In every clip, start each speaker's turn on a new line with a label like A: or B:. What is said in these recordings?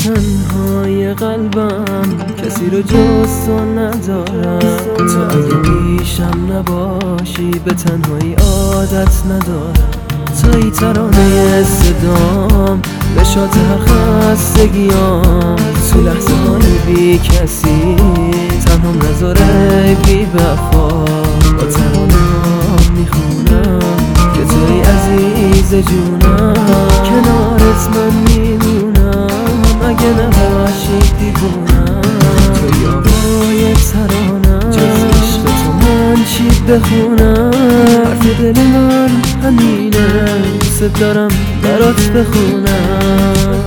A: تنهای قلبم کسی رو جز تو ندارم. تو اگه پیشم نباشی به تنهایی عادت ندارم. توی ترانه صدام به شات هر خستگیام. تو لحظه های بی کسی تنهام نذاره بی وفا. با ترانه‌ام میخونم که توی عزیز جونم. کنارت من میمونم اگه نباشی دیوونم. توی آوای ترانم جز عشق تو من چی بخونم. حرف دل من همینه دوست دارم برات بخونم.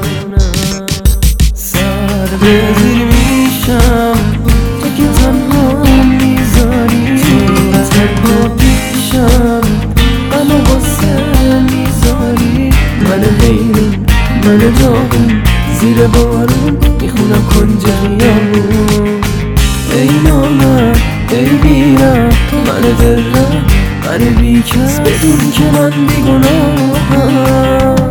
A: سر به زیر میشم تو که تنها میذاری. تنها پیشم غم و غصه میذاری. من حیرون من داغون زیر بارون میخونم کنج خیابون. ای نامرد ای بیرم من دلم من بیکس بدون که من بیگناهم.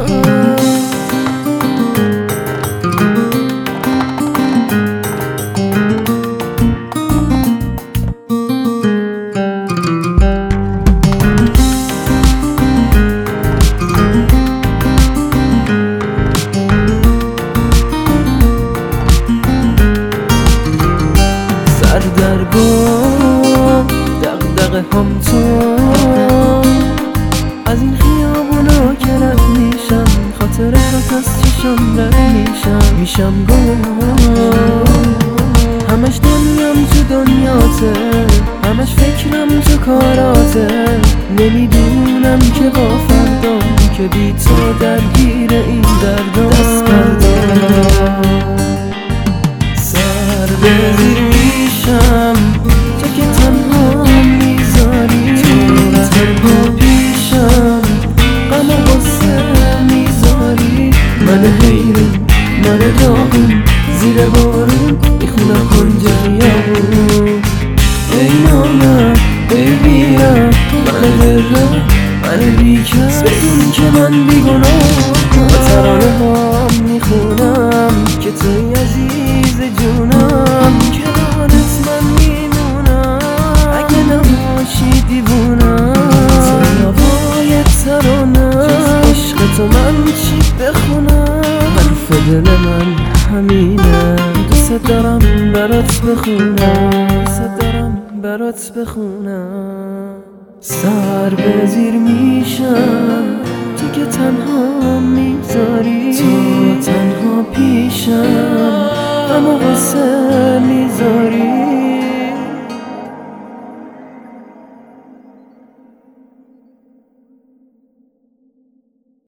A: درگم دغدغه هم تو از این خیابونا که رد میشم. خاطرات از چشم رد میشم گم. همش دنیام تو دنیاته همش فکرم تو کاراته. نمیدونم که با فردام که بی تو درگیر این دردام. دست بردار سر به زیر میشم تو که تنها میذاری. تنها پیشم غم و غصه میذاری. من حیرون من داغون زیر بارون میخونم کنج خیابون. ای نامرد ای بیرم من دلم من بیکس بدون که من بیگناهم. با ترانه هم میخونم که توی عزیز جونم. کنارت من میمونم اگه نباشی دیوونم. توی آوای ترانه جز عشق تو من چی بخونم. حرف دل من همینه دوست دارم برات بخونم. دوست دارم برات بخونم. سر به زیر میشم تو که تنها میذاری.